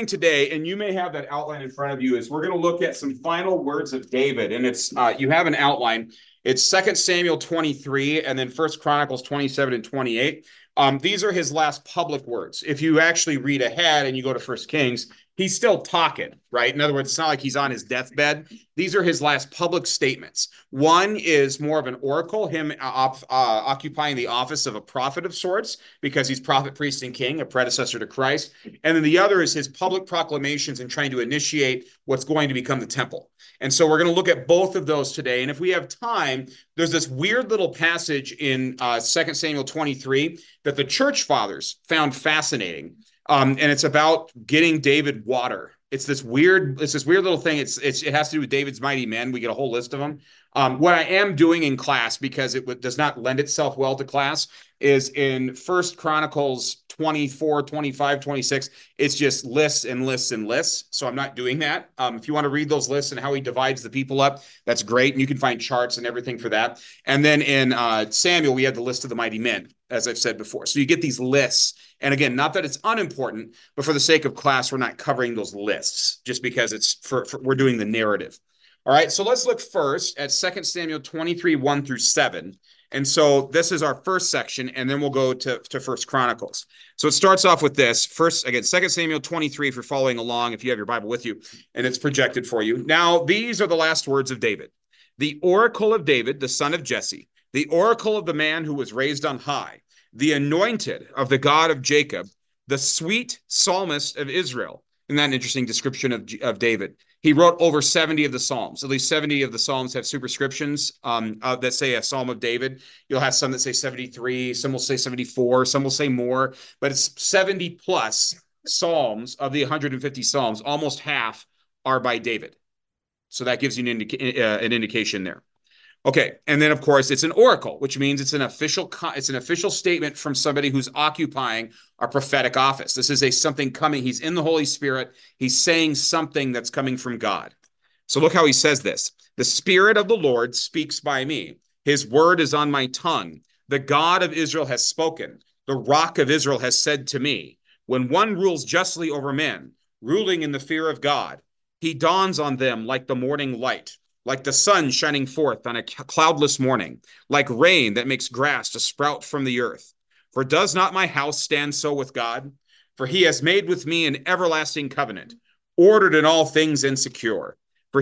doing today, and you may have that outline in front of you, is we're going to look at some final words of David. And it's you have an outline. It's 2 Samuel 23 and then 1 Chronicles 27 and 28. These are his last public words. If you actually read ahead and you go to 1 Kings, he's still talking, right? In other words, it's not like he's on his deathbed. These are his last public statements. One is more of an oracle, him occupying the office of a prophet of sorts, because he's prophet, priest, and king, a predecessor to Christ. And then the other is his public proclamations and trying to initiate what's going to become the temple. And so we're going to look at both of those today. And if we have time, there's this weird little passage in 2 Samuel 23 that the church fathers found fascinating. And it's about getting David water. It's this weird little thing. It has to do with David's mighty men. We get a whole list of them. What I am doing in class, because it does not lend itself well to class, is in 1 Chronicles 24, 25, 26. It's just lists and lists and lists. So I'm not doing that. If you want to read those lists and how he divides the people up, that's great. And you can find charts and everything for that. And then in Samuel, we have the list of the mighty men, as I've said before. So you get these lists. And again, not that it's unimportant, but for the sake of class, we're not covering those lists just because it's we're doing the narrative. All right, so let's look first at 2 Samuel 23, 1 through 7. And so this is our first section, and then we'll go to 1 Chronicles. So it starts off with this. First, again, 2 Samuel 23, if you're following along, if you have your Bible with you, and it's projected for you. Now, these are the last words of David. The oracle of David, the son of Jesse, the oracle of the man who was raised on high, the anointed of the God of Jacob, the sweet psalmist of Israel. Isn't that an interesting description of David? He wrote over 70 of the Psalms. At least 70 of the Psalms have superscriptions that say a Psalm of David. You'll have some that say 73, some will say 74, some will say more, but it's 70 plus Psalms of the 150 Psalms. Almost half are by David. So that gives you an indication there. Okay, and then of course it's an oracle, which means it's an official statement from somebody who's occupying a prophetic office. This is something coming. He's in the Holy Spirit. He's saying something that's coming from God. So look how he says this. The Spirit of the Lord speaks by me. His word is on my tongue. The God of Israel has spoken. The Rock of Israel has said to me, when one rules justly over men, ruling in the fear of God, he dawns on them like the morning light, like the sun shining forth on a cloudless morning, like rain that makes grass to sprout from the earth. For does not my house stand so with God? For he has made with me an everlasting covenant, ordered in all things and secure. For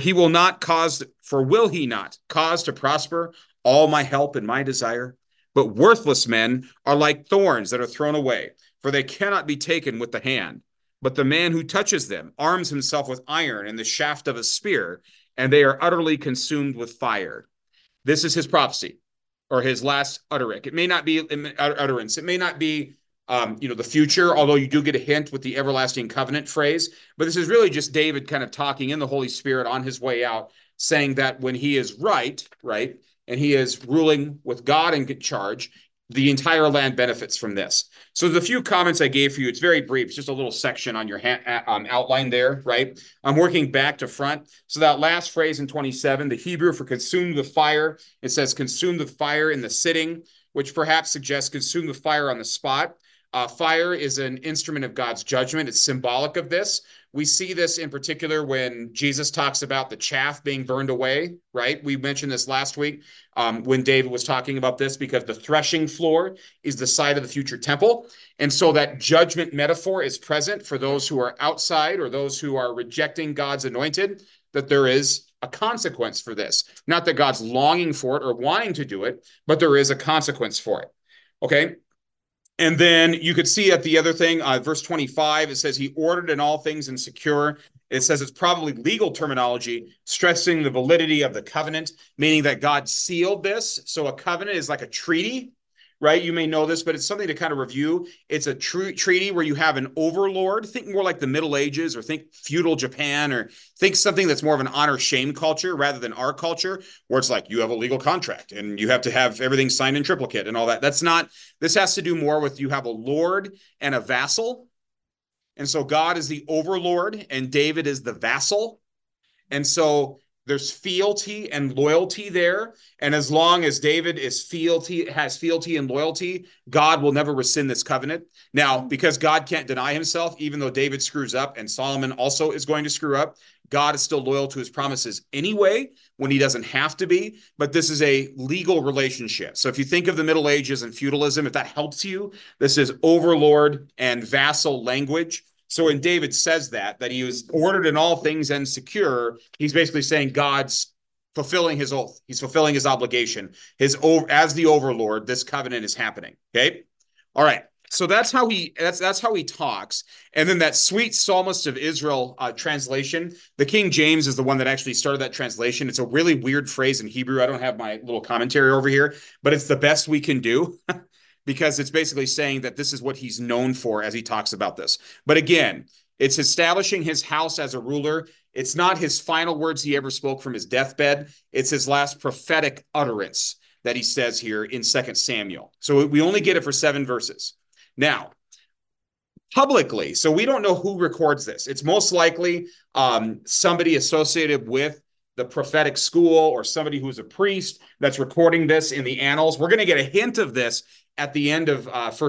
will he not cause to prosper all my help and my desire? But worthless men are like thorns that are thrown away, for they cannot be taken with the hand. But the man who touches them arms himself with iron and the shaft of a spear, and they are utterly consumed with fire. This is his prophecy, or his last utterance. It may not be utterance. It may not be, the future, although you do get a hint with the everlasting covenant phrase. But this is really just David kind of talking in the Holy Spirit on his way out, saying that when he is right, and he is ruling with God in charge, the entire land benefits from this. So the few comments I gave for you, it's very brief. It's just a little section on your outline there, right? I'm working back to front. So that last phrase in 27, the Hebrew for consumed with fire, it says consumed with fire in the sitting, which perhaps suggests consumed with fire on the spot. Fire is an instrument of God's judgment. It's symbolic of this. We see this in particular when Jesus talks about the chaff being burned away, right? We mentioned this last week when David was talking about this, because the threshing floor is the site of the future temple. And so that judgment metaphor is present for those who are outside or those who are rejecting God's anointed, that there is a consequence for this. Not that God's longing for it or wanting to do it, but there is a consequence for it. Okay? And then you could see at the other thing, verse 25, it says he ordered in all things and secure. It says it's probably legal terminology, stressing the validity of the covenant, meaning that God sealed this. So a covenant is like a treaty, right? You may know this, but it's something to kind of review. It's a treaty where you have an overlord. Think more like the Middle Ages, or think feudal Japan, or think something that's more of an honor-shame culture rather than our culture, where it's like you have a legal contract and you have to have everything signed in triplicate and all that. That's not, this has to do more with you have a lord and a vassal. And so God is the overlord and David is the vassal. And so There's fealty and loyalty there. And as long as David has fealty and loyalty, God will never rescind this covenant. Now, because God can't deny himself, even though David screws up and Solomon also is going to screw up, God is still loyal to his promises anyway, when he doesn't have to be. But this is a legal relationship. So if you think of the Middle Ages and feudalism, if that helps you, this is overlord and vassal language. So when David says that he was ordered in all things and secure, he's basically saying God's fulfilling his oath. He's fulfilling his obligation. As the overlord, this covenant is happening. Okay. All right. So that's how he talks. And then that sweet Psalmist of Israel translation, the King James is the one that actually started that translation. It's a really weird phrase in Hebrew. I don't have my little commentary over here, but it's the best we can do. Because it's basically saying that this is what he's known for as he talks about this. But again, it's establishing his house as a ruler. It's not his final words he ever spoke from his deathbed. It's his last prophetic utterance that he says here in 2 Samuel. So we only get it for 7 verses. Now, publicly, so we don't know who records this. It's most likely somebody associated with the prophetic school or somebody who's a priest that's recording this in the annals. We're going to get a hint of this at the end of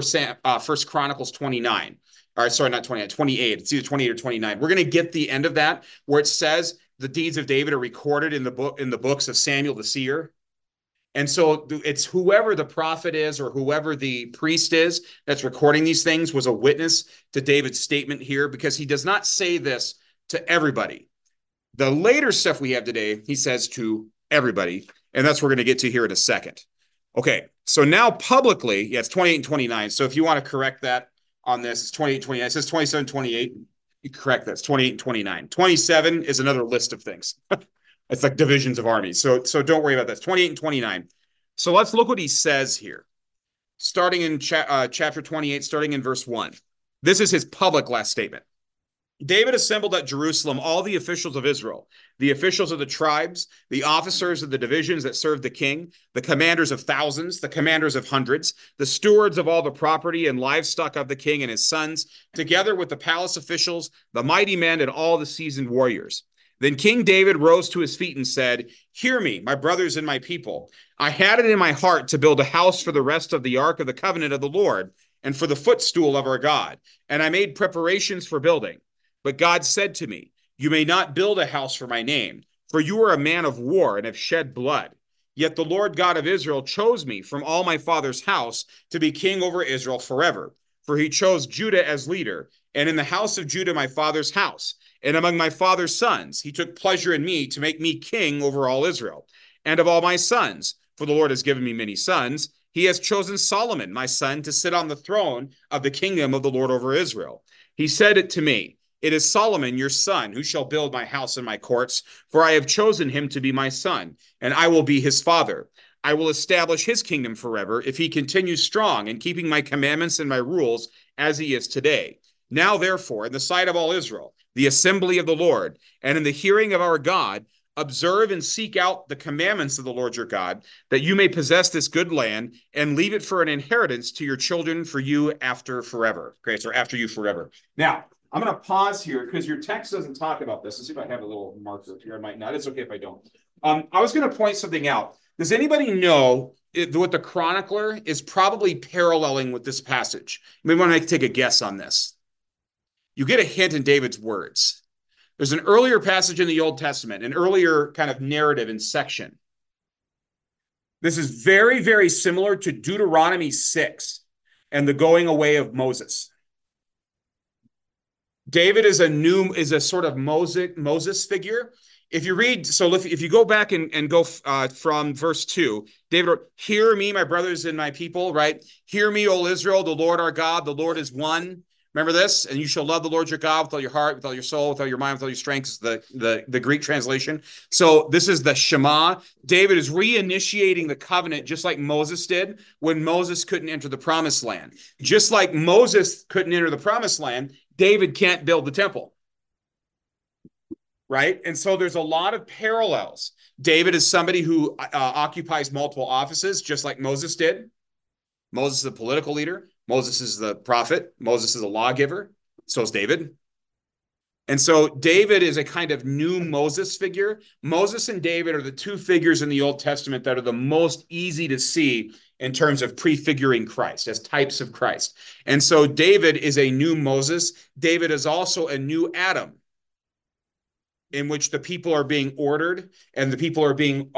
First Chronicles 29. Or sorry, not 29, 28. It's either 28 or 29. We're going to get the end of that where it says the deeds of David are recorded in the books of Samuel the seer. And so it's whoever the prophet is or whoever the priest is that's recording these things was a witness to David's statement here, because he does not say this to everybody. The later stuff we have today, he says to everybody, and that's what we're going to get to here in a second. Okay, so now publicly, yeah, it's 28 and 29. So if you want to correct that on this, it's 28 and 29. It says 27, 28. You correct that. It's 28 and 29. 27 is another list of things. It's like divisions of armies. So don't worry about that. It's 28 and 29. So let's look what he says here. Starting in chapter 28, starting in verse 1. This is his public last statement. David assembled at Jerusalem all the officials of Israel, the officials of the tribes, the officers of the divisions that served the king, the commanders of thousands, the commanders of hundreds, the stewards of all the property and livestock of the king and his sons, together with the palace officials, the mighty men, and all the seasoned warriors. Then King David rose to his feet and said, "Hear me, my brothers and my people. I had it in my heart to build a house for the rest of the ark of the covenant of the Lord and for the footstool of our God, and I made preparations for building. But God said to me, you may not build a house for my name, for you are a man of war and have shed blood. Yet the Lord God of Israel chose me from all my father's house to be king over Israel forever. For he chose Judah as leader, and in the house of Judah my father's house, and among my father's sons, he took pleasure in me to make me king over all Israel. And of all my sons, for the Lord has given me many sons, he has chosen Solomon, my son, to sit on the throne of the kingdom of the Lord over Israel. He said it to me, it is Solomon, your son, who shall build my house and my courts, for I have chosen him to be my son, and I will be his father. I will establish his kingdom forever if he continues strong in keeping my commandments and my rules as he is today. Now, therefore, in the sight of all Israel, the assembly of the Lord, and in the hearing of our God, observe and seek out the commandments of the Lord your God, that you may possess this good land and leave it for an inheritance to your children for you after forever. Okay, so after you forever. Now, I'm going to pause here because your text doesn't talk about this. Let's see if I have a little marker here. I might not. It's okay if I don't. I was going to point something out. Does anybody know what the chronicler is probably paralleling with this passage? You may want to take a guess on this. You get a hint in David's words. There's an earlier passage in the Old Testament, an earlier kind of narrative and section. This is very, very similar to Deuteronomy 6 and the going away of Moses. David is a sort of Moses figure. If you read, so if you go back and go from verse 2, David wrote, hear me, my brothers and my people, right? Hear me, O Israel, the Lord our God, the Lord is one. Remember this? And you shall love the Lord your God with all your heart, with all your soul, with all your mind, with all your strength is the Greek translation. So this is the Shema. David is reinitiating the covenant just like Moses did when Moses couldn't enter the promised land. Just like Moses couldn't enter the promised land, David can't build the temple. Right? And so there's a lot of parallels. David is somebody who occupies multiple offices, just like Moses did. Moses is a political leader. Moses is the prophet. Moses is a lawgiver. So is David. And so David is a kind of new Moses figure. Moses and David are the two figures in the Old Testament that are the most easy to see in terms of prefiguring Christ, as types of Christ. And so David is a new Moses. David is also a new Adam, in which the people are being ordered and the people are being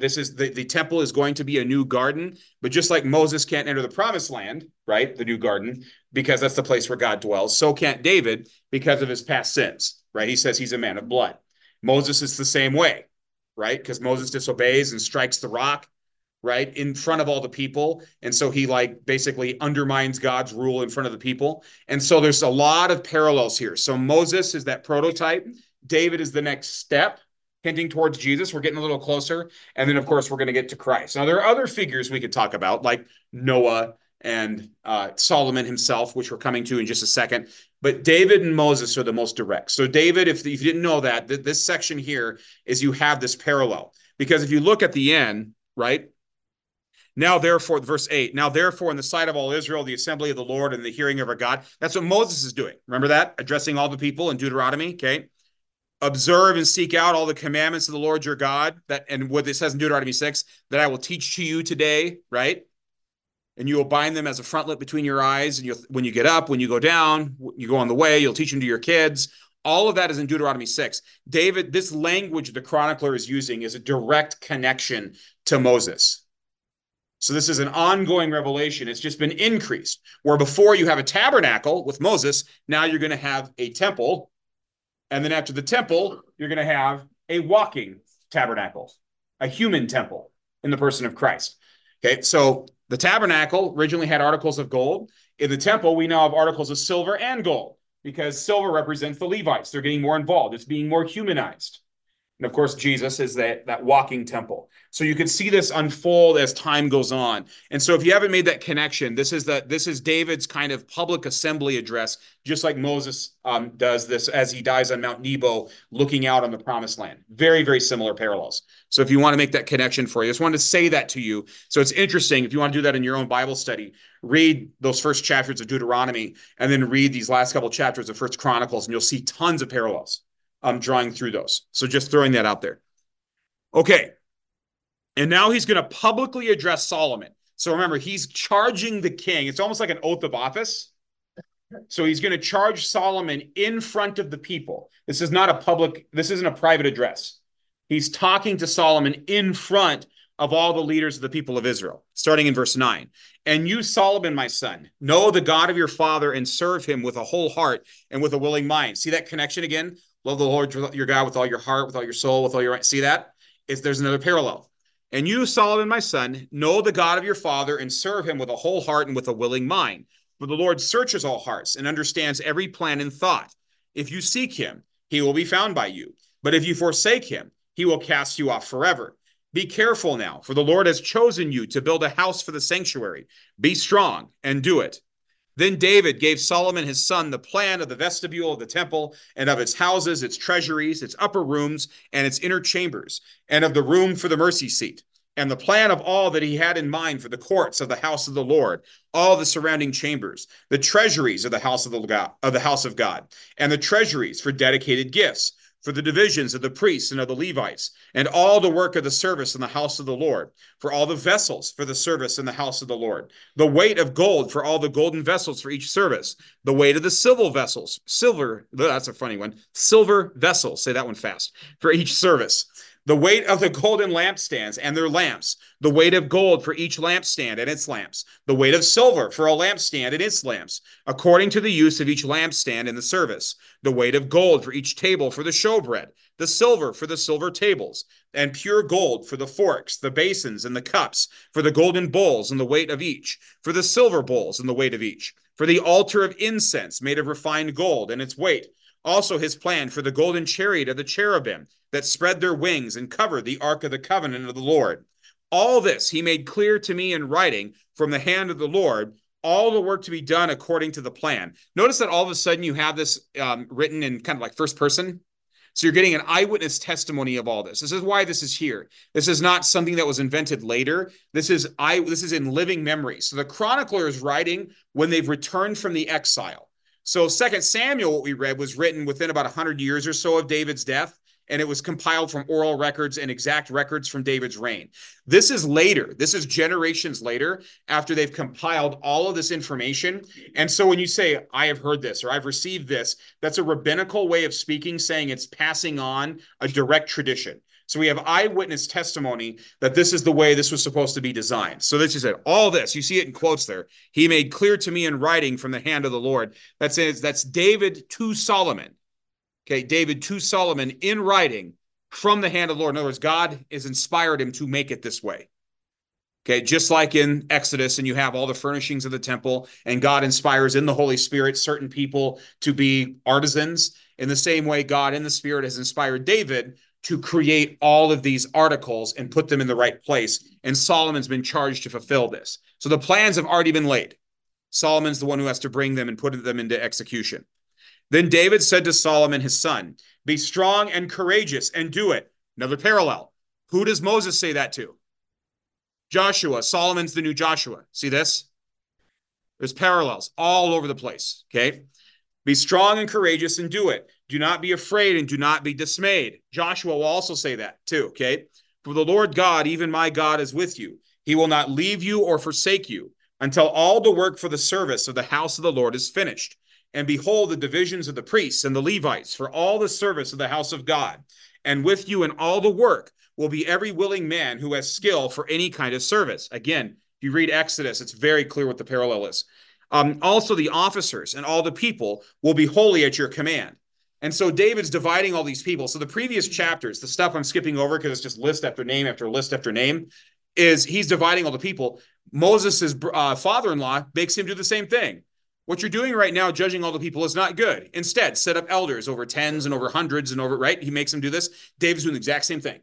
the temple is going to be a new garden. But just like Moses can't enter the promised land, right, the new garden, because that's the place where God dwells, so can't David because of his past sins, right? He says he's a man of blood. Moses is the same way, right? Because Moses disobeys and strikes the rock, right, in front of all the people. And so he like basically undermines God's rule in front of the people. And so there's a lot of parallels here. So Moses is that prototype. David is the next step, hinting towards Jesus. We're getting a little closer. And then, of course, we're going to get to Christ. Now, there are other figures we could talk about, like Noah and Solomon himself, which we're coming to in just a second. But David and Moses are the most direct. So David, if you didn't know that, this section here is you have this parallel. Because if you look at the end, right? Now, therefore, verse 8, now, therefore, in the sight of all Israel, the assembly of the Lord and the hearing of our God. That's what Moses is doing. Remember that? Addressing all the people in Deuteronomy, okay? Observe and seek out all the commandments of the Lord your God, that, and what it says in Deuteronomy 6, that I will teach to you today, right? And you will bind them as a frontlet between your eyes. And when you get up, when you go down, you go on the way, you'll teach them to your kids. All of that is in Deuteronomy 6. David, this language the chronicler is using is a direct connection to Moses. So this is an ongoing revelation. It's just been increased. Where before you have a tabernacle with Moses, now you're going to have a temple. And then after the temple, you're going to have a walking tabernacle, a human temple in the person of Christ. Okay, so the tabernacle originally had articles of gold. In the temple, we now have articles of silver and gold because silver represents the Levites. They're getting more involved. It's being more humanized. And of course, Jesus is that walking temple. So you can see this unfold as time goes on. And so if you haven't made that connection, this is David's kind of public assembly address, just like Moses does this as he dies on Mount Nebo, looking out on the promised land. Very, very similar parallels. So if you want to make that connection for you, I just wanted to say that to you. So it's interesting. If you want to do that in your own Bible study, read those first chapters of Deuteronomy and then read these last couple chapters of First Chronicles, and you'll see tons of parallels. Drawing through those. So just throwing that out there. Okay. And now he's going to publicly address Solomon. So remember, he's charging the king. It's almost like an oath of office. So he's going to charge Solomon in front of the people. This isn't a private address. He's talking to Solomon in front of all the leaders of the people of Israel, starting in verse 9. And you, Solomon, my son, know the God of your father and serve him with a whole heart and with a willing mind. See that connection again? Love the Lord your God with all your heart, with all your soul, with all your... See that? There's another parallel. And you, Solomon, my son, know the God of your father and serve him with a whole heart and with a willing mind. For the Lord searches all hearts and understands every plan and thought. If you seek him, he will be found by you. But if you forsake him, he will cast you off forever. Be careful now, for the Lord has chosen you to build a house for the sanctuary. Be strong and do it. Then David gave Solomon his son the plan of the vestibule of the temple and of its houses, its treasuries, its upper rooms, and its inner chambers, and of the room for the mercy seat, and the plan of all that he had in mind for the courts of the house of the Lord, all the surrounding chambers, the treasuries of the house of God, and the treasuries for dedicated gifts, for the divisions of the priests and of the Levites, and all the work of the service in the house of the Lord, for all the vessels for the service in the house of the Lord, the weight of gold for all the golden vessels for each service, the weight of the silver, that's a funny one, silver vessels, say that one fast, for each service, the weight of the golden lampstands and their lamps, the weight of gold for each lampstand and its lamps, the weight of silver for a lampstand and its lamps, according to the use of each lampstand in the service, the weight of gold for each table for the showbread, the silver for the silver tables, and pure gold for the forks, the basins, and the cups, for the golden bowls and the weight of each, for the silver bowls and the weight of each, for the altar of incense made of refined gold and its weight. Also his plan for the golden chariot of the cherubim that spread their wings and covered the ark of the covenant of the Lord. All this he made clear to me in writing from the hand of the Lord, all the work to be done according to the plan. Notice that all of a sudden you have this written in kind of like first person. So you're getting an eyewitness testimony of all this. This is why this is here. This is not something that was invented later. This is in living memory. So the chronicler is writing when they've returned from the exile. So 2 Samuel, what we read, was written within about 100 years or so of David's death, and it was compiled from oral records and exact records from David's reign. This is later. This is generations later after they've compiled all of this information. And so when you say, I have heard this or I've received this, that's a rabbinical way of speaking, saying it's passing on a direct tradition. So we have eyewitness testimony that this is the way this was supposed to be designed. So this is it. All this, you see it in quotes there. He made clear to me in writing from the hand of the Lord. That's David to Solomon. Okay, David to Solomon in writing from the hand of the Lord. In other words, God has inspired him to make it this way. Okay, just like in Exodus, and you have all the furnishings of the temple, and God inspires in the Holy Spirit certain people to be artisans. In the same way, God in the Spirit has inspired David to create all of these articles and put them in the right place. And Solomon's been charged to fulfill this. So the plans have already been laid. Solomon's the one who has to bring them and put them into execution. Then David said to Solomon, his son, be strong and courageous and do it. Another parallel. Who does Moses say that to? Joshua. Solomon's the new Joshua. See this? There's parallels all over the place. Okay. Be strong and courageous and do it. Do not be afraid and do not be dismayed. Joshua will also say that too. Okay. For the Lord God, even my God, is with you. He will not leave you or forsake you until all the work for the service of the house of the Lord is finished. And behold, the divisions of the priests and the Levites for all the service of the house of God. And with you in all the work will be every willing man who has skill for any kind of service. Again, if you read Exodus, it's very clear what the parallel is. Also, the officers and all the people will be holy at your command. And so David's dividing all these people. So the previous chapters, the stuff I'm skipping over because it's just list after name after list after name, is he's dividing all the people. Moses' father-in-law makes him do the same thing. What you're doing right now, judging all the people, is not good. Instead, set up elders over tens and over hundreds and over, right? He makes them do this. David's doing the exact same thing.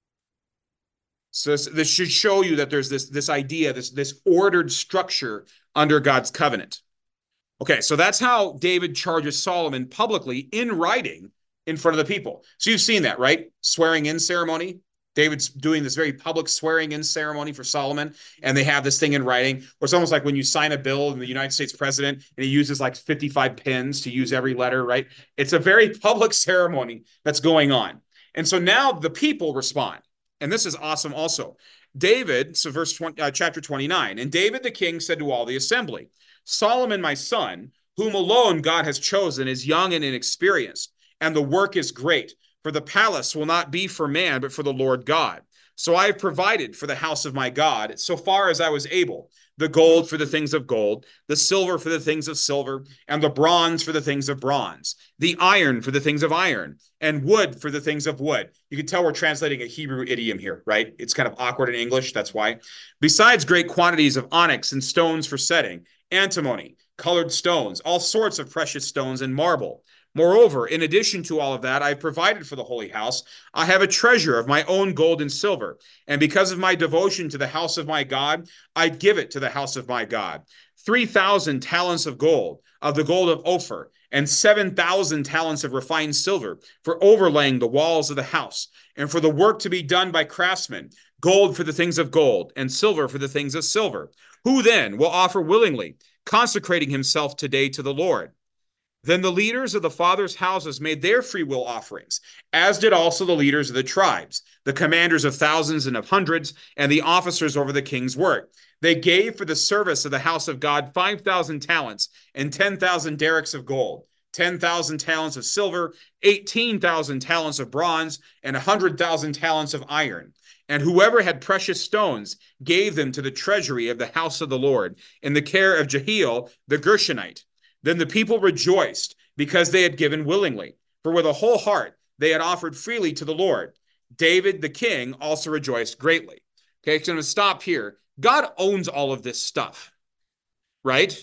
So this should show you that there's this idea, this ordered structure under God's covenant. Okay, so that's how David charges Solomon publicly in writing in front of the people. So you've seen that, right? Swearing in ceremony. David's doing this very public swearing in ceremony for Solomon, and they have this thing in writing. Or it's almost like when you sign a bill and the United States president, and he uses like 55 pens to use every letter, right? It's a very public ceremony that's going on. And so now the people respond. And this is awesome also. David, so chapter 29, and David the king said to all the assembly, Solomon, my son, whom alone God has chosen, is young and inexperienced, and the work is great. For the palace will not be for man, but for the Lord God. So I have provided for the house of my God, so far as I was able, the gold for the things of gold, the silver for the things of silver, and the bronze for the things of bronze, the iron for the things of iron, and wood for the things of wood. You can tell we're translating a Hebrew idiom here, right? It's kind of awkward in English, that's why. Besides great quantities of onyx and stones for setting, antimony, colored stones, all sorts of precious stones, and marble. Moreover, in addition to all of that, I have provided for the holy house. I have a treasure of my own gold and silver. And because of my devotion to the house of my God, I give it to the house of my God. 3,000 talents of gold, of the gold of Ophir, and 7,000 talents of refined silver for overlaying the walls of the house, and for the work to be done by craftsmen, gold for the things of gold, and silver for the things of silver. Who then will offer willingly, consecrating himself today to the Lord? Then the leaders of the fathers' houses made their free will offerings, as did also the leaders of the tribes, the commanders of thousands and of hundreds, and the officers over the king's work. They gave for the service of the house of God 5,000 talents and 10,000 derricks of gold, 10,000 talents of silver, 18,000 talents of bronze, and 100,000 talents of iron. And whoever had precious stones gave them to the treasury of the house of the Lord, in the care of Jehiel the Gershonite. Then the people rejoiced because they had given willingly, for with a whole heart they had offered freely to the Lord. David the king also rejoiced greatly. Okay, so I'm going to stop here. God owns all of this stuff, right?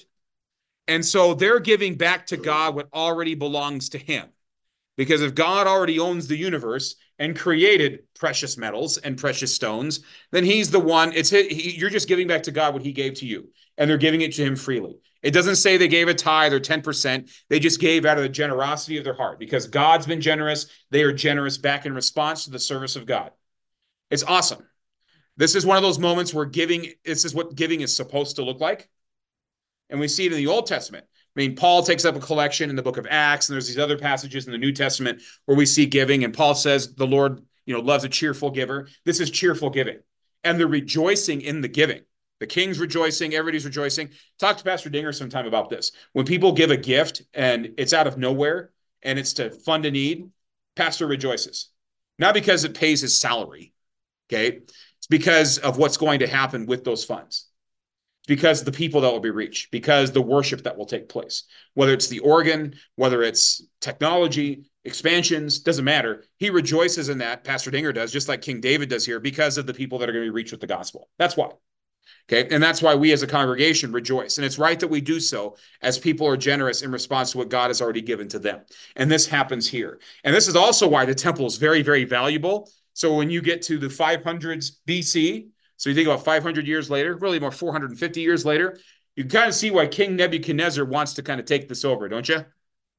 And so they're giving back to God what already belongs to him. Because if God already owns the universe and created precious metals and precious stones, then he's the one, you're just giving back to God what he gave to you. And they're giving it to him freely. It doesn't say they gave a tithe or 10%. They just gave out of the generosity of their heart. Because God's been generous, they are generous back in response to the service of God. It's awesome. This is one of those moments where this is what giving is supposed to look like. And we see it in the Old Testament. mean, Paul takes up a collection in the book of Acts, and there's these other passages in the New Testament where we see giving, and Paul says the Lord, loves a cheerful giver. This is cheerful giving, and they're rejoicing in the giving. The king's rejoicing, everybody's rejoicing. Talk to Pastor Dinger sometime about this. When people give a gift and it's out of nowhere and it's to fund a need, pastor rejoices. Not because it pays his salary, okay? It's because of what's going to happen with those funds. It's because the people that will be reached, because the worship that will take place, whether it's the organ, whether it's technology, expansions, doesn't matter. He rejoices in that, Pastor Dinger does, just like King David does here, because of the people that are going to be reached with the gospel. That's why. Okay. And that's why we as a congregation rejoice. And it's right that we do so as people are generous in response to what God has already given to them. And this happens here. And this is also why the temple is very, very valuable. So when you get to the 500s BC, so you think about 500 years later, really more 450 years later, you can kind of see why King Nebuchadnezzar wants to kind of take this over, don't you?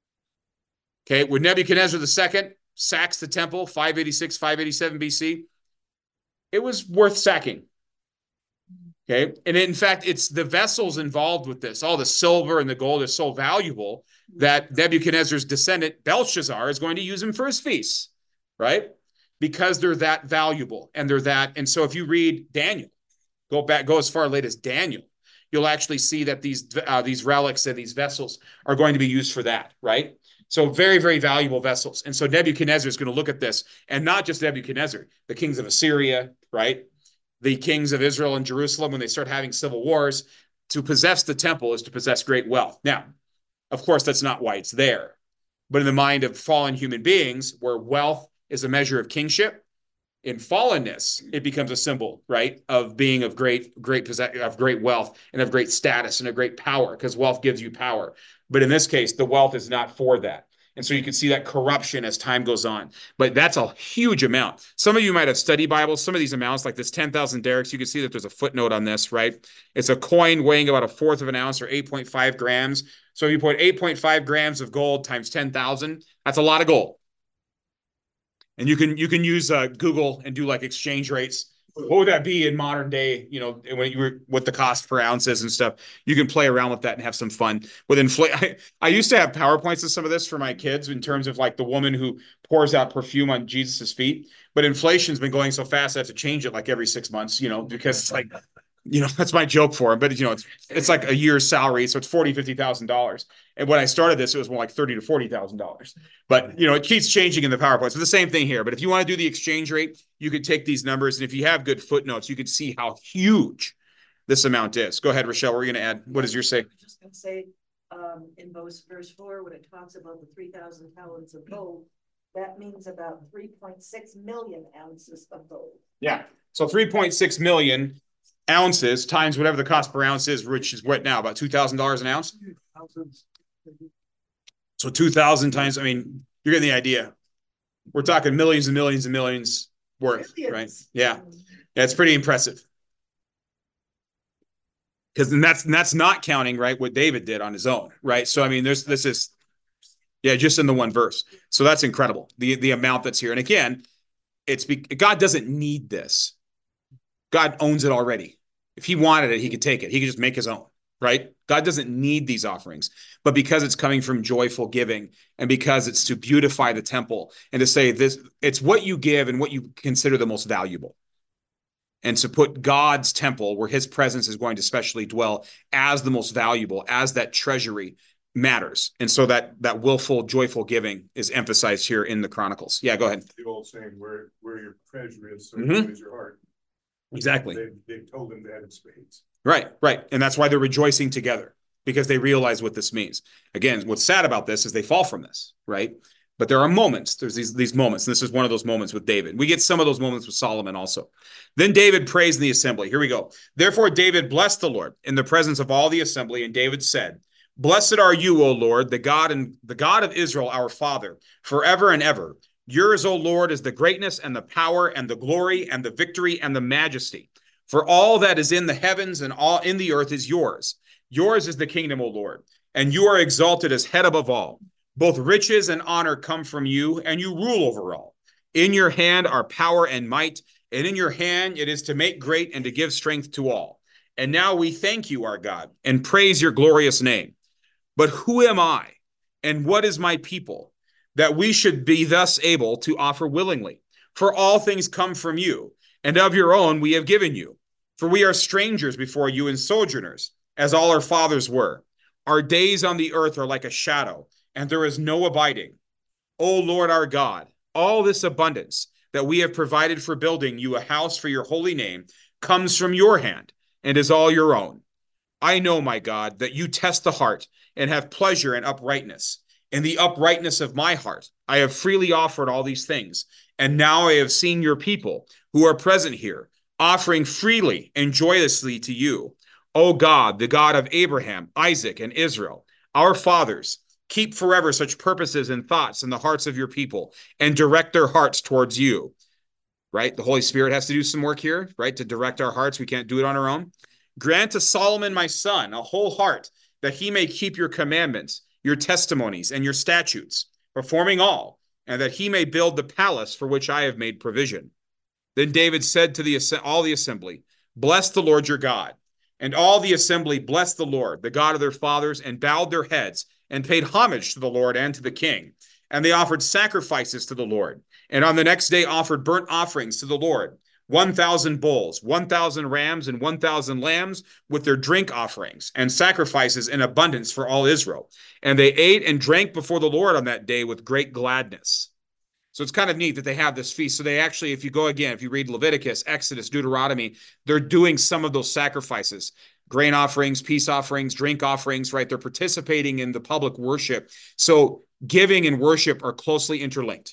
Okay. When Nebuchadnezzar II sacks the temple, 586, 587 BC, it was worth sacking. Okay. And in fact, it's the vessels involved with this. All the silver and the gold is so valuable that Nebuchadnezzar's descendant, Belshazzar, is going to use them for his feasts, right? Because they're that valuable and they're that. And so if you read Daniel, go as far late as Daniel, you'll actually see that these relics and these vessels are going to be used for that, right? So very, very valuable vessels. And so Nebuchadnezzar is going to look at this, and not just Nebuchadnezzar, the kings of Assyria, right? The kings of Israel and Jerusalem, when they start having civil wars, to possess the temple is to possess great wealth. Now, of course, that's not why it's there. But in the mind of fallen human beings, where wealth is a measure of kingship, in fallenness, it becomes a symbol, right, of being of great wealth and of great status and of great power, because wealth gives you power. But in this case, the wealth is not for that. And so you can see that corruption as time goes on. But that's a huge amount. Some of you might have study Bibles. Some of these amounts, like this 10,000 derricks, you can see that there's a footnote on this, right? It's a coin weighing about 1/4 of an ounce or 8.5 grams. So if you put 8.5 grams of gold times 10,000, that's a lot of gold. And you can use Google and do like exchange rates. What would that be in modern day, when you were what the cost per ounce is and stuff? You can play around with that and have some fun with inflation. I used to have PowerPoints of some of this for my kids in terms of like the woman who pours out perfume on Jesus's feet. But inflation's been going so fast, I have to change it like every 6 months, because it's like, that's my joke for him. But it's like a year's salary, so it's $40,000, $50,000. And when I started this, it was more like $30,000 to $40,000. But it keeps changing in the PowerPoint. So the same thing here. But if you want to do the exchange rate, you could take these numbers, and if you have good footnotes, you could see how huge this amount is. Go ahead, Rochelle. What are you going to add? What does yours say? I was just going to say, in verse 4, when it talks about the 3,000 talents of gold, that means about 3.6 million ounces of gold. Yeah. So 3.6 million ounces times whatever the cost per ounce is, which is what now, about $2,000 an ounce? So 2,000 times, you're getting the idea. We're talking millions and millions and millions worth, right? Yeah. It's pretty impressive. Because that's not counting, right, what David did on his own, right? So, this is just in the one verse. So that's incredible, the amount that's here. And again, God doesn't need this. God owns it already. If he wanted it, he could take it. He could just make his own, right? God doesn't need these offerings, but because it's coming from joyful giving and because it's to beautify the temple and to say this, it's what you give and what you consider the most valuable. And to put God's temple where his presence is going to specially dwell as the most valuable, as that treasury matters. And so that willful, joyful giving is emphasized here in the Chronicles. Yeah, go ahead. The old saying, where your treasure is, so is your heart. Exactly. They've told him that in spades. Right. And that's why they're rejoicing together, because they realize what this means. Again, what's sad about this is they fall from this, right? But there are moments. There's these moments. And this is one of those moments with David. We get some of those moments with Solomon also. Then David prays in the assembly. Here we go. Therefore, David blessed the Lord in the presence of all the assembly. And David said, "Blessed are you, O Lord, the God of Israel, our Father, forever and ever. Yours, O Lord, is the greatness and the power and the glory and the victory and the majesty. For all that is in the heavens and all in the earth is yours. Yours is the kingdom, O Lord, and you are exalted as head above all. Both riches and honor come from you, and you rule over all. In your hand are power and might, and in your hand it is to make great and to give strength to all. And now we thank you, our God, and praise your glorious name. But who am I, and what is my people, that we should be thus able to offer willingly? For all things come from you, and of your own we have given you. For we are strangers before you and sojourners, as all our fathers were. Our days on the earth are like a shadow, and there is no abiding. O Lord our God, all this abundance that we have provided for building you a house for your holy name comes from your hand and is all your own. I know, my God, that you test the heart and have pleasure in uprightness. In the uprightness of my heart, I have freely offered all these things. And now I have seen your people who are present here, offering freely and joyously to you. O God, the God of Abraham, Isaac, and Israel, our fathers, keep forever such purposes and thoughts in the hearts of your people and direct their hearts towards you. Right? The Holy Spirit has to do some work here, right? To direct our hearts. We can't do it on our own. Grant to Solomon, my son, a whole heart, that he may keep your commandments, your testimonies, and your statutes, performing all, and that he may build the palace for which I have made provision. Then David said to all the assembly, bless the Lord your God. And all the assembly blessed the Lord, the God of their fathers, and bowed their heads and paid homage to the Lord and to the king. And they offered sacrifices to the Lord. And on the next day offered burnt offerings to the Lord, 1,000 bulls, 1,000 rams, and 1,000 lambs with their drink offerings and sacrifices in abundance for all Israel. And they ate and drank before the Lord on that day with great gladness. So it's kind of neat that they have this feast. So they actually, if you go again, if you read Leviticus, Exodus, Deuteronomy, they're doing some of those sacrifices, grain offerings, peace offerings, drink offerings, right? They're participating in the public worship. So giving and worship are closely interlinked.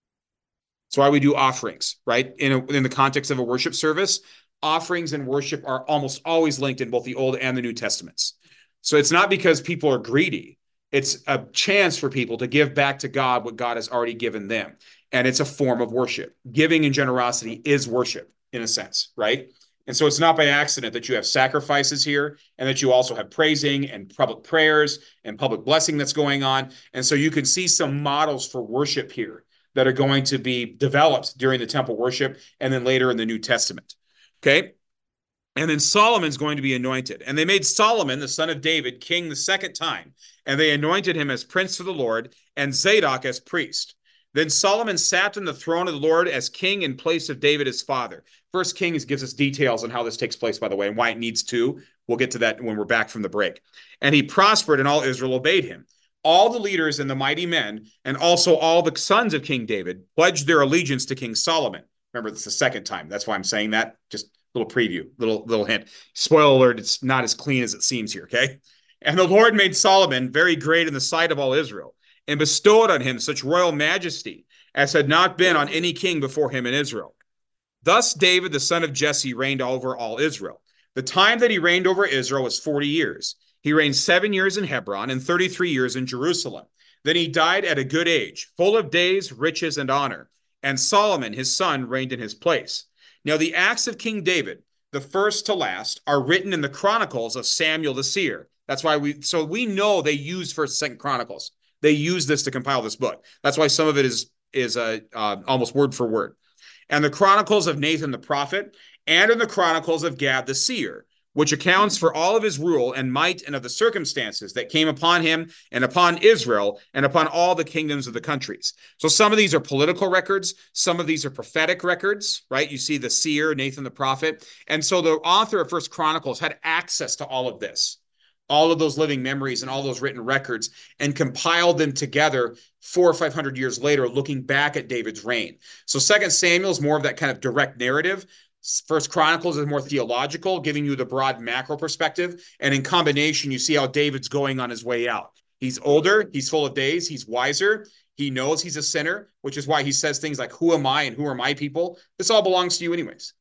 That's why we do offerings, right? In the context of a worship service, offerings and worship are almost always linked in both the Old and the New Testaments. So it's not because people are greedy. It's a chance for people to give back to God what God has already given them. And it's a form of worship. Giving and generosity is worship in a sense, right? And so it's not by accident that you have sacrifices here and that you also have praising and public prayers and public blessing that's going on. And so you can see some models for worship here that are going to be developed during the temple worship and then later in the New Testament. Okay? And then Solomon's going to be anointed. And they made Solomon, the son of David, king the second time. And they anointed him as prince to the Lord and Zadok as priest. Then Solomon sat on the throne of the Lord as king in place of David his father. First Kings gives us details on how this takes place, by the way, and why it needs to. We'll get to that when we're back from the break. And he prospered, and all Israel obeyed him. All the leaders and the mighty men, and also all the sons of King David, pledged their allegiance to King Solomon. Remember, it's the second time. That's why I'm saying that. Just a little preview, little hint. Spoiler alert, it's not as clean as it seems here, okay? And the Lord made Solomon very great in the sight of all Israel, and bestowed on him such royal majesty as had not been on any king before him in Israel. Thus David, the son of Jesse, reigned over all Israel. The time that he reigned over Israel was 40 years. He reigned 7 years in Hebron and 33 years in Jerusalem. Then he died at a good age, full of days, riches, and honor. And Solomon, his son, reigned in his place. Now the acts of King David, the first to last, are written in the Chronicles of Samuel the seer. That's why we know they use 1st and 2nd Chronicles. They use this to compile this book. That's why some of it is almost word for word. And the Chronicles of Nathan the prophet, and in the Chronicles of Gad the seer, which accounts for all of his rule and might and of the circumstances that came upon him and upon Israel and upon all the kingdoms of the countries. So some of these are political records. Some of these are prophetic records, right? You see the seer, Nathan the prophet. And so the author of 1st Chronicles had access to all of this, all of those living memories and all those written records, and compiled them together 400 or 500 years later, looking back at David's reign. So 2 Samuel is more of that kind of direct narrative. 1st Chronicles is more theological, giving you the broad macro perspective. And in combination, you see how David's going on his way out. He's older, he's full of days, he's wiser, he knows he's a sinner, which is why he says things like, who am I and who are my people? This all belongs to you anyways.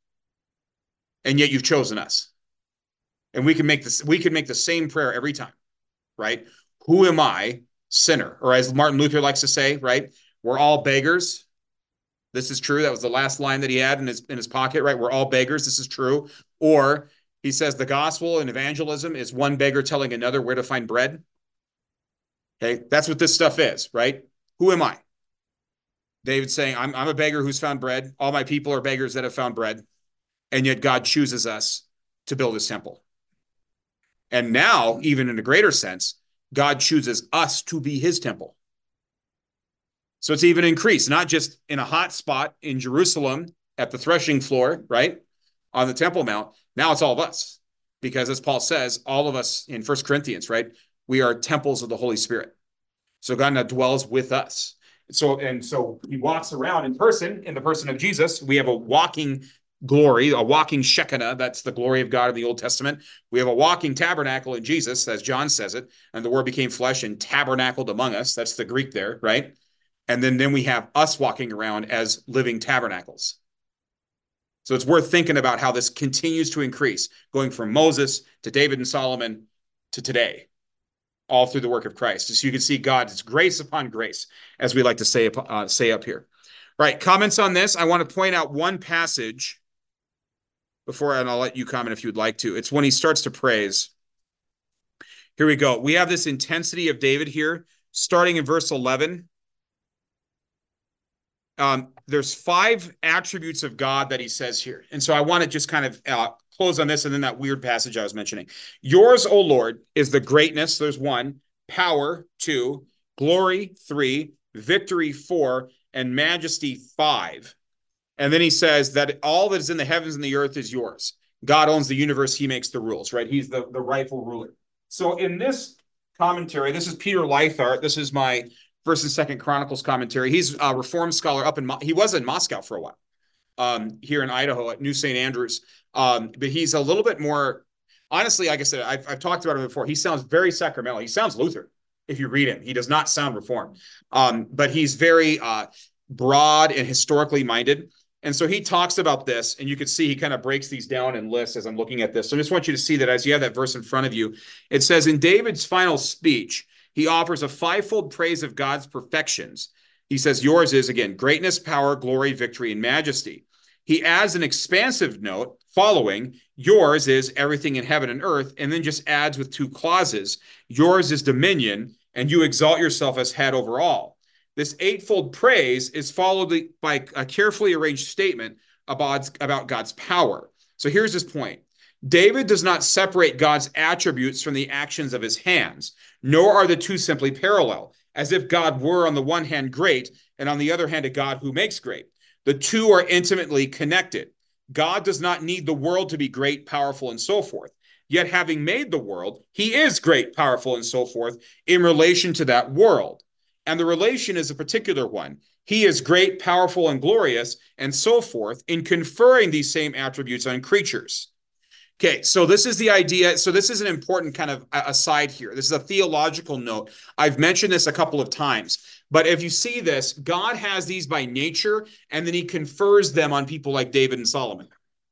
And yet you've chosen us. And we can make the same prayer every time, right? Who am I, sinner? Or as Martin Luther likes to say, right? We're all beggars. This is true. That was the last line that he had in his pocket, right? We're all beggars. This is true. Or he says the gospel and evangelism is one beggar telling another where to find bread. Okay, that's what this stuff is, right? Who am I? David's saying, I'm a beggar who's found bread. All my people are beggars that have found bread. And yet God chooses us to build his temple. And now, even in a greater sense, God chooses us to be his temple. So it's even increased, not just in a hot spot in Jerusalem at the threshing floor, right? On the Temple Mount. Now it's all of us. Because as Paul says, all of us in 1 Corinthians, right? We are temples of the Holy Spirit. So God now dwells with us. So he walks around in the person of Jesus. We have a walking glory, a walking Shekinah. That's the glory of God in the Old Testament. We have a walking tabernacle in Jesus, as John says it. And the word became flesh and tabernacled among us. That's the Greek there, right? And then we have us walking around as living tabernacles. So it's worth thinking about how this continues to increase, going from Moses to David and Solomon to today, all through the work of Christ. So you can see God's grace upon grace, as we like to say up here. Right, comments on this? I want to point out one passage before, and I'll let you comment if you'd like to. It's when he starts to praise. Here we go. We have this intensity of David here, starting in verse 11. There's 5 attributes of God that he says here. And so I want to just kind of close on this and then that weird passage I was mentioning. Yours, O Lord, is the greatness. There's 1. Power, 2. Glory, 3. Victory, 4. And majesty, 5. And then he says that all that is in the heavens and the earth is yours. God owns the universe. He makes the rules, right? He's the rightful ruler. So in this commentary, this is Peter Leithart. This is my First and Second Chronicles commentary. He's a Reformed scholar he was in Moscow for a while, here in Idaho at New St. Andrews. But he's a little bit more, honestly, like I said, I've talked about him before. He sounds very sacramental. He sounds Lutheran if you read him. He does not sound Reformed. But he's very broad and historically minded. And so he talks about this, and you can see he kind of breaks these down in lists as I'm looking at this. So I just want you to see that as you have that verse in front of you, it says, in David's final speech, he offers a 5-fold praise of God's perfections. He says, yours is, again, greatness, power, glory, victory, and majesty. He adds an expansive note following, yours is everything in heaven and earth, and then just adds with 2 clauses, yours is dominion, and you exalt yourself as head over all. This 8-fold praise is followed by a carefully arranged statement about God's power. So here's his point. David does not separate God's attributes from the actions of his hands, nor are the two simply parallel, as if God were on the one hand great, and on the other hand a God who makes great. The two are intimately connected. God does not need the world to be great, powerful, and so forth. Yet having made the world, he is great, powerful, and so forth in relation to that world. And the relation is a particular one. He is great, powerful, and glorious, and so forth in conferring these same attributes on creatures. Okay, so this is the idea. So this is an important kind of aside here. This is a theological note. I've mentioned this a couple of times, but if you see this, God has these by nature, and then he confers them on people like David and Solomon,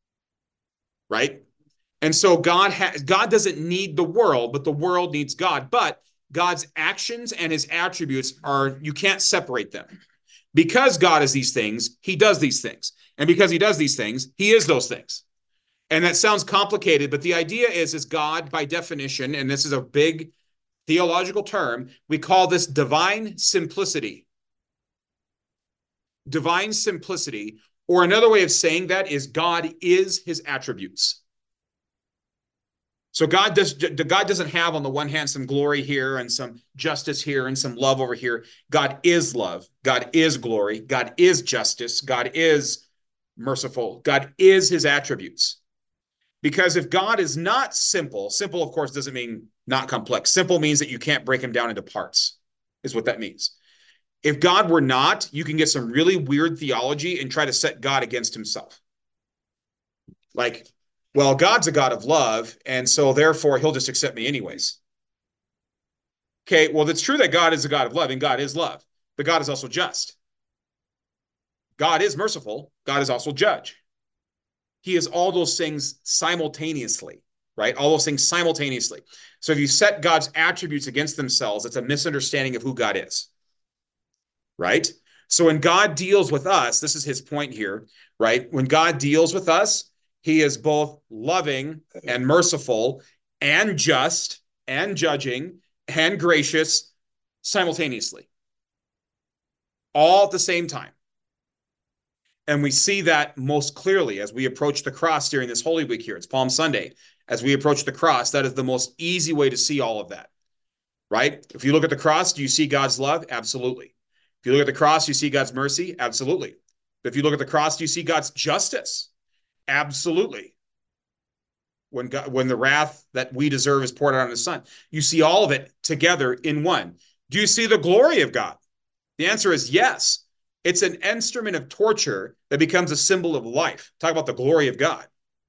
right? And so God doesn't need the world, but the world needs God. But God's actions and his attributes you can't separate them. Because God is these things, he does these things. And because he does these things, he is those things. And that sounds complicated, but the idea is God, by definition, and this is a big theological term, we call this divine simplicity. Divine simplicity, or another way of saying that is God is his attributes. So God doesn't have on the one hand some glory here and some justice here and some love over here. God is love. God is glory. God is justice. God is merciful. God is his attributes. Because if God is not simple, of course doesn't mean not complex. Simple means that you can't break him down into parts, is what that means. If God were not, you can get some really weird theology and try to set God against himself. Like, well, God's a God of love, and so therefore he'll just accept me anyways. Okay, well, it's true that God is a God of love, and God is love, but God is also just. God is merciful. God is also judge. He is all those things simultaneously, right? All those things simultaneously. So if you set God's attributes against themselves, it's a misunderstanding of who God is, right? So when God deals with us, this is his point here, right? When God deals with us, he is both loving and merciful and just and judging and gracious simultaneously, all at the same time. And we see that most clearly as we approach the cross during this Holy Week here. It's Palm Sunday. As we approach the cross, that is the most easy way to see all of that. right? If you look at the cross, do you see God's love? Absolutely. If you look at the cross, you see God's mercy? Absolutely. If you look at the cross, do you see God's justice? Absolutely. When the wrath that we deserve is poured out on his son, you see all of it together in one. Do you see the glory of God? The answer is yes. It's an instrument of torture that becomes a symbol of life. Talk about the glory of God,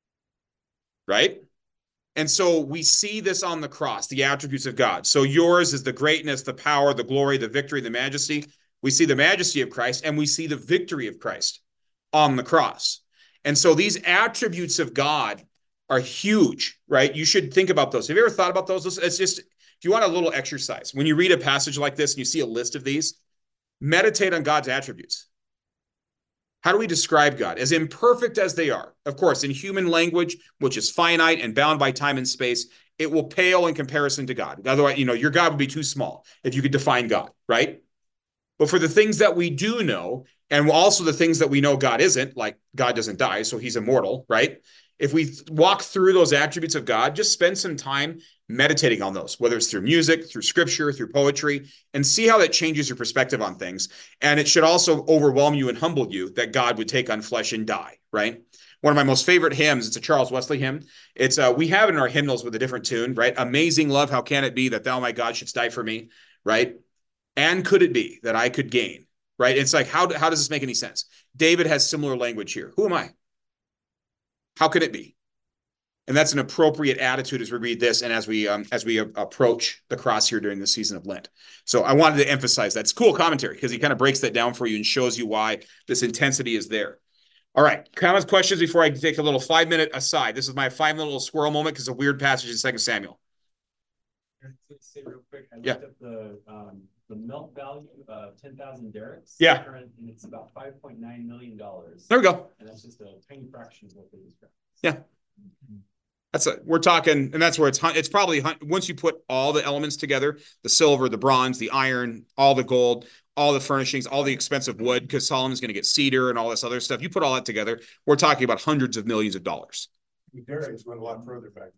right? And so we see this on the cross, the attributes of God. So yours is the greatness, the power, the glory, the victory, the majesty. We see the majesty of Christ, and we see the victory of Christ on the cross. And so these attributes of God are huge, right? You should think about those. Have you ever thought about those? It's just, if you want a little exercise, when you read a passage like this and you see a list of these, meditate on God's attributes. How do we describe God? As imperfect as they are, of course, in human language, which is finite and bound by time and space, it will pale in comparison to God. Otherwise, your God would be too small if you could define God, right? But for the things that we do know, and also the things that we know God isn't, like God doesn't die, so he's immortal, right? If we walk through those attributes of God, just spend some time meditating on those, whether it's through music, through scripture, through poetry, and see how that changes your perspective on things. And it should also overwhelm you and humble you that God would take on flesh and die, right? One of my most favorite hymns, it's a Charles Wesley hymn. It's we have it in our hymnals with a different tune, right? Amazing love, how can it be that thou, my God, shouldst die for me, right? And could it be that I could gain, right? It's like, how does this make any sense? David has similar language here. Who am I? How could it be? And that's an appropriate attitude as we read this and as we approach the cross here during the season of Lent. So I wanted to emphasize that. It's cool commentary because he kind of breaks that down for you and shows you why this intensity is there. All right, comments, questions before I take a little 5-minute aside. This is my 5-minute little squirrel moment because it's a weird passage in 2 Samuel. Say real quick, I Yeah. looked up the milk value of 10,000 derricks. Yeah. And it's about $5.9 million. There we go. And that's just a tiny fraction of what they described. Yeah. We're talking, and that's where it's probably, once you put all the elements together, the silver, the bronze, the iron, all the gold, all the furnishings, all the expensive wood, because Solomon's going to get cedar and all this other stuff. You put all that together, we're talking about hundreds of millions of dollars. The derricks went a lot further back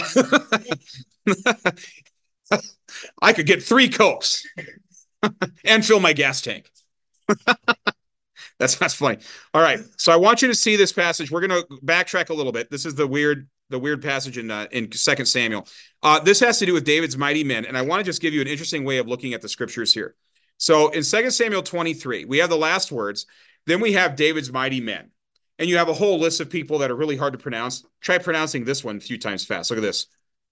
then. Yeah. I could get 3 Cokes and fill my gas tank. That's funny. All right. So I want you to see this passage. We're going to backtrack a little bit. This is the weird passage in 2 Samuel. This has to do with David's mighty men. And I want to just give you an interesting way of looking at the scriptures here. So in 2 Samuel 23, we have the last words. Then we have David's mighty men. And you have a whole list of people that are really hard to pronounce. Try pronouncing this one a few times fast. Look at this.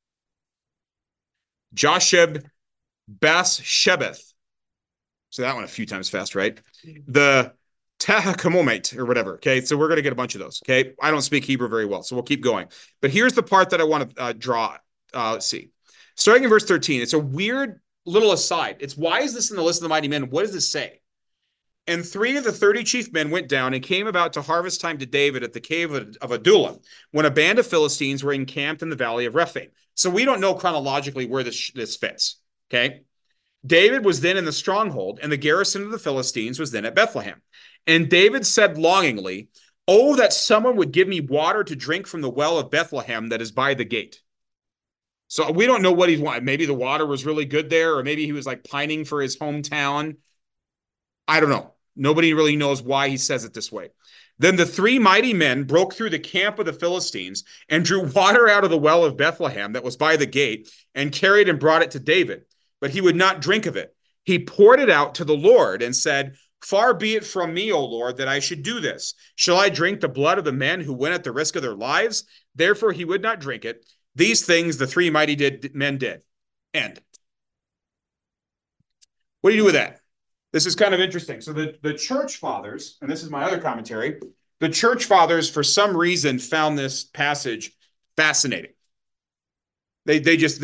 Josheb Bas-Shebeth. So that one a few times fast, right? The Tahakamomate or whatever. Okay, so we're going to get a bunch of those. Okay, I don't speak Hebrew very well, so we'll keep going. But here's the part that I want to draw. Let's see. Starting in verse 13, it's a weird little aside. It's why is this in the list of the mighty men? What does this say? And 3 of the 30 chief men went down and came about to harvest time to David at the cave of Adullam, when a band of Philistines were encamped in the valley of Rephaim. So we don't know chronologically where this fits. Okay. David was then in the stronghold, and the garrison of the Philistines was then at Bethlehem. And David said longingly, "Oh, that someone would give me water to drink from the well of Bethlehem that is by the gate." So we don't know what he's wanting. Maybe the water was really good there, or maybe he was like pining for his hometown. I don't know. Nobody really knows why he says it this way. Then the 3 mighty men broke through the camp of the Philistines and drew water out of the well of Bethlehem that was by the gate and carried and brought it to David. But he would not drink of it. He poured it out to the Lord and said, "Far be it from me, O Lord, that I should do this. Shall I drink the blood of the men who went at the risk of their lives?" Therefore he would not drink it. These things the 3 mighty men did. End. What do you do with that? This is kind of interesting. So the church fathers, and this is my other commentary, the church fathers, for some reason, found this passage fascinating. They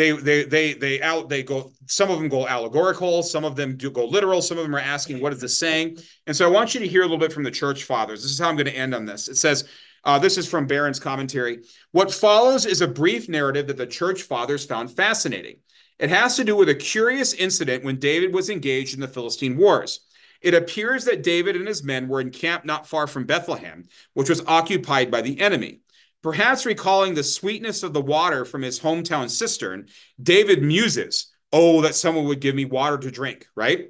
go, some of them go allegorical, some of them do go literal, some of them are asking, what is this saying? And so I want you to hear a little bit from the church fathers. This is how I'm going to end on this. It says, this is from Barron's commentary. What follows is a brief narrative that the church fathers found fascinating. It has to do with a curious incident when David was engaged in the Philistine wars. It appears that David and his men were encamped not far from Bethlehem, which was occupied by the enemy. Perhaps recalling the sweetness of the water from his hometown cistern, David muses, Oh, that someone would give me water to drink, right?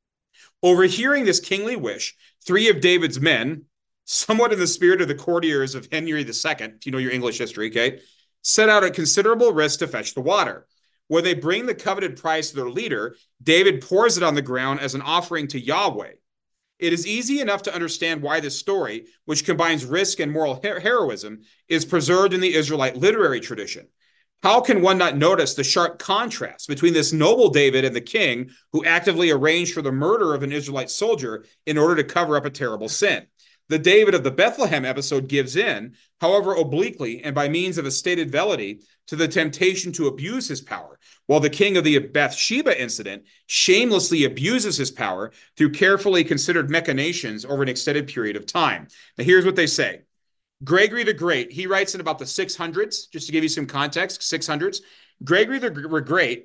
Overhearing this kingly wish, 3 of David's men, somewhat in the spirit of the courtiers of Henry II, if you know your English history, okay, set out at considerable risk to fetch the water. When they bring the coveted prize to their leader, David pours it on the ground as an offering to Yahweh. It is easy enough to understand why this story, which combines risk and moral heroism, is preserved in the Israelite literary tradition. How can one not notice the sharp contrast between this noble David and the king who actively arranged for the murder of an Israelite soldier in order to cover up a terrible sin? The David of the Bethlehem episode gives in, however obliquely and by means of a stated velleity, to the temptation to abuse his power, while the king of the Bathsheba incident shamelessly abuses his power through carefully considered machinations over an extended period of time. Now, here's what they say. Gregory the Great, he writes in about the 600s, just to give you some context, 600s. Gregory the Great,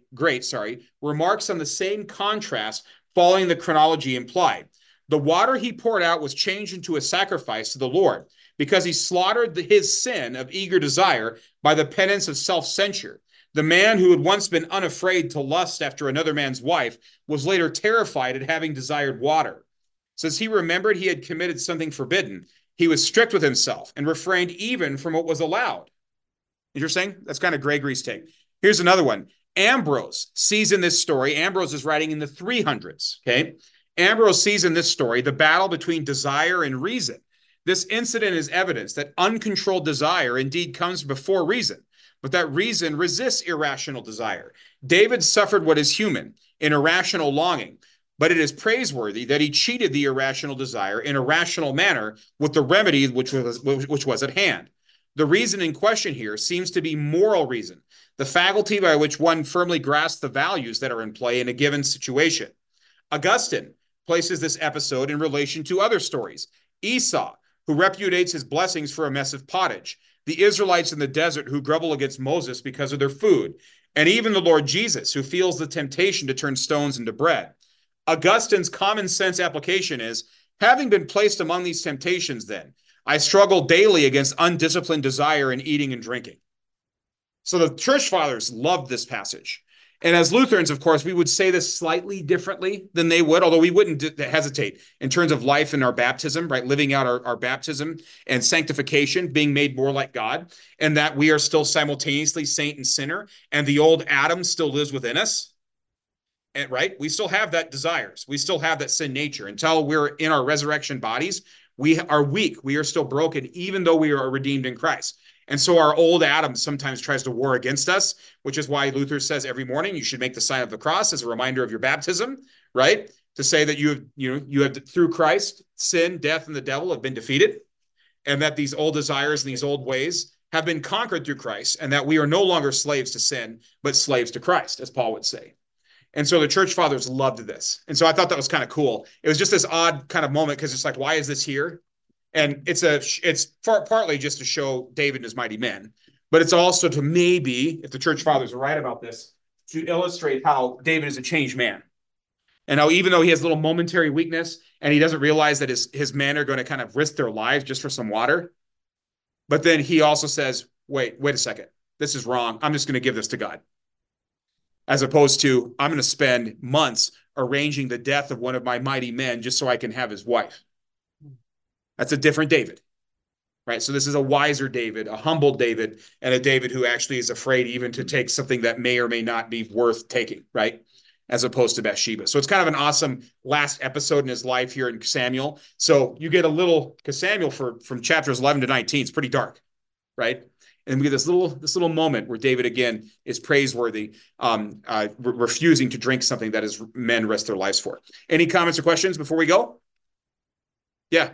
remarks on the same contrast following the chronology implied. The water he poured out was changed into a sacrifice to the Lord because he slaughtered his sin of eager desire by the penance of self-censure. The man who had once been unafraid to lust after another man's wife was later terrified at having desired water. Since he remembered he had committed something forbidden, he was strict with himself and refrained even from what was allowed. Interesting? That's kind of Gregory's take. Here's another one. Ambrose sees in this story, Ambrose is writing in the 300s, okay? Ambrose sees in this story the battle between desire and reason. This incident is evidence that uncontrolled desire indeed comes before reason, but that reason resists irrational desire. David suffered what is human, an irrational longing, but it is praiseworthy that he cheated the irrational desire in a rational manner with the remedy which was at hand. The reason in question here seems to be moral reason, the faculty by which one firmly grasps the values that are in play in a given situation. Augustine places this episode in relation to other stories. Esau, who repudiates his blessings for a mess of pottage, the Israelites in the desert who grumble against Moses because of their food, and even the Lord Jesus, who feels the temptation to turn stones into bread. Augustine's common sense application is, having been placed among these temptations then, I struggle daily against undisciplined desire in eating and drinking. So the church fathers loved this passage. And as Lutherans, of course, we would say this slightly differently than they would, although we wouldn't hesitate in terms of life in our baptism, right? Living out our baptism and sanctification, being made more like God, and that we are still simultaneously saint and sinner, and the old Adam still lives within us. And, right? We still have that desires. We still have that sin nature. Until we're in our resurrection bodies, we are weak. We are still broken, even though we are redeemed in Christ. And so our old Adam sometimes tries to war against us, which is why Luther says every morning you should make the sign of the cross as a reminder of your baptism, right? To say that you have through Christ, sin, death, and the devil have been defeated, and that these old desires and these old ways have been conquered through Christ, and that we are no longer slaves to sin, but slaves to Christ, as Paul would say. And so the church fathers loved this. And so I thought that was kind of cool. It was just this odd kind of moment because it's like, why is this here? And it's partly just to show David and his mighty men, but it's also to maybe, if the church fathers are right about this, to illustrate how David is a changed man. And how even though he has a little momentary weakness and he doesn't realize that his men are going to kind of risk their lives just for some water, but then he also says, wait a second, this is wrong. I'm just going to give this to God. As opposed to, I'm going to spend months arranging the death of one of my mighty men just so I can have his wife. That's a different David, right? So this is a wiser David, a humble David, and a David who actually is afraid even to take something that may or may not be worth taking, right? As opposed to Bathsheba. So it's kind of an awesome last episode in his life here in Samuel. So you get a little, because Samuel from chapters 11 to 19 is pretty dark, right? And we get this little moment where David again is praiseworthy, refusing to drink something that his men risk their lives for. Any comments or questions before we go? Yeah.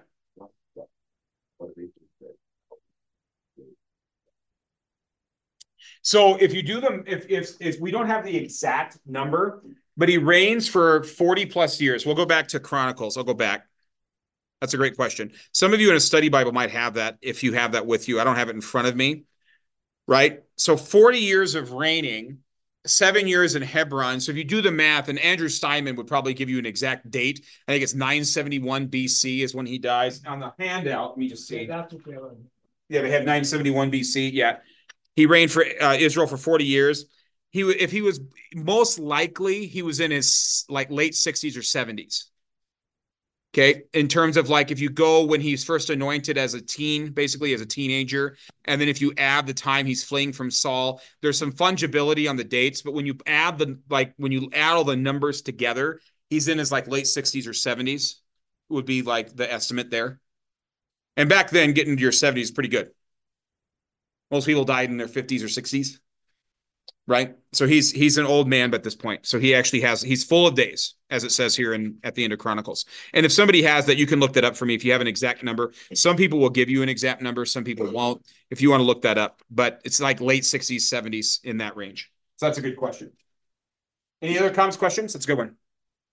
So if you do them, if we don't have the exact number, but he reigns for 40 plus years. We'll go back to Chronicles. I'll go back. That's a great question. Some of you in a study Bible might have that if you have that with you. I don't have it in front of me, right? So 40 years of reigning, 7 years in Hebron. So if you do the math, and Andrew Steinman would probably give you an exact date. I think it's 971 BC is when he dies. On the handout, let me just see. Yeah, they have 971 BC. Yeah. He reigned for Israel for 40 years. if he was most likely, he was in his like late 60s or 70s. Okay. In terms of like, if you go when he's first anointed as a teen, basically as a teenager, and then if you add the time he's fleeing from Saul, there's some fungibility on the dates, but when you add all the numbers together, he's in his like late 60s or 70s would be like the estimate there. And back then, getting to your 70s is pretty good. Most people died in their 50s or 60s. Right. So he's an old man at this point. So he actually he's full of days, as it says here at the end of Chronicles. And if somebody has that, you can look that up for me if you have an exact number. Some people will give you an exact number. Some people won't, if you want to look that up. But it's like late 60s, 70s in that range. So that's a good question. Any other comments, questions? That's a good one.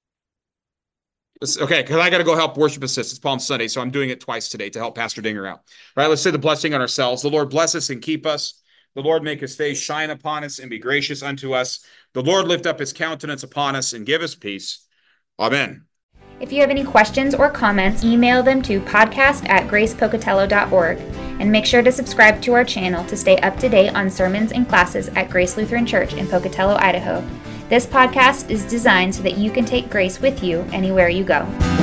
Okay, because I got to go help worship assist. It's Palm Sunday, so I'm doing it twice today to help Pastor Dinger out. All right, let's say the blessing on ourselves. The Lord bless us and keep us. The Lord make his face shine upon us and be gracious unto us. The Lord lift up his countenance upon us and give us peace. Amen. If you have any questions or comments, email them to podcast@gracepocatello.org. And make sure to subscribe to our channel to stay up to date on sermons and classes at Grace Lutheran Church in Pocatello, Idaho. This podcast is designed so that you can take grace with you anywhere you go.